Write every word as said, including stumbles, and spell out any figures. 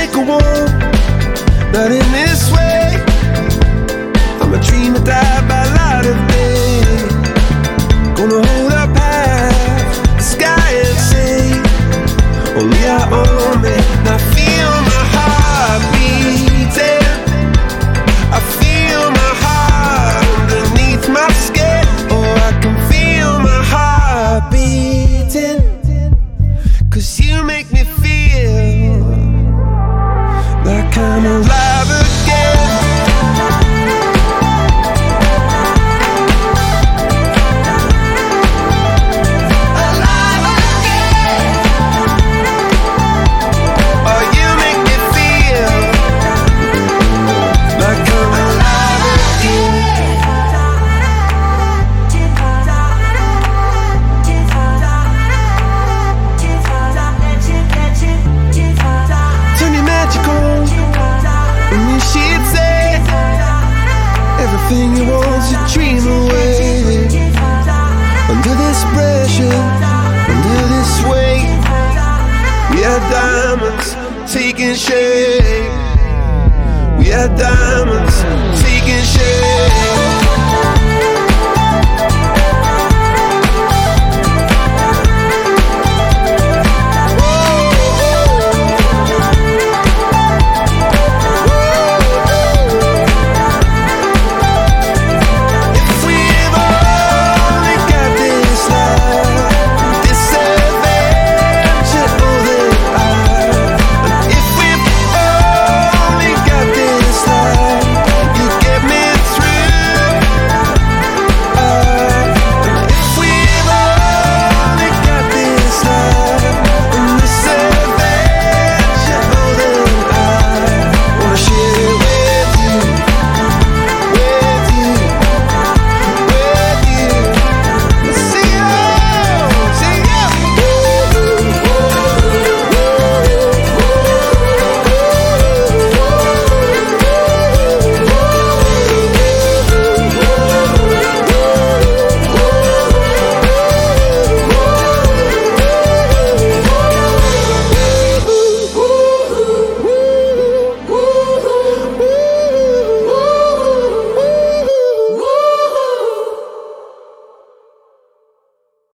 make a warm, not in this way. I'm a dreamer, die by light of day. Gonna hold up half the sky and say, only I own me. Now feel my heart beating, I feel my heart underneath my skin. Oh, I can feel my heart beating, 'cause you make me feel like I'm alive again. Alive again. Oh, you make me feel like I'm alive again. Turn your magic on, and you should say everything you want to dream away. Under this pressure, under this weight, we are diamonds taking shape. We are diamonds taking shape.